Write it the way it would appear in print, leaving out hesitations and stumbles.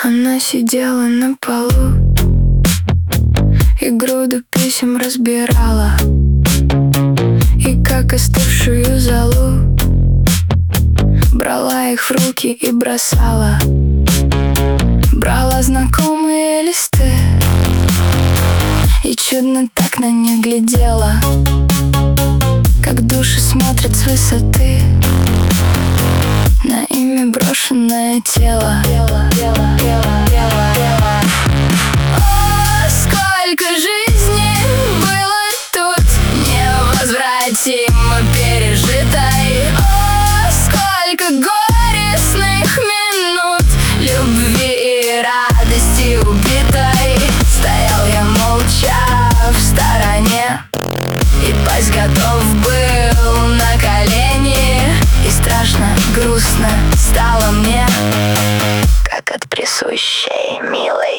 Она сидела на полу и груду писем разбирала, и как остывшую золу брала их в руки и бросала. Брала знакомые листы и чудно так на них глядела, как души смотрят с высоты на ими брошенное тело. О, сколько жизни было тут невозвратимо пережитой. О, сколько горестных минут любви и радости убитой. Стоял я молча в стороне, и пасть готов был на колени. И страшно, грустно стало мне, как от присущей милой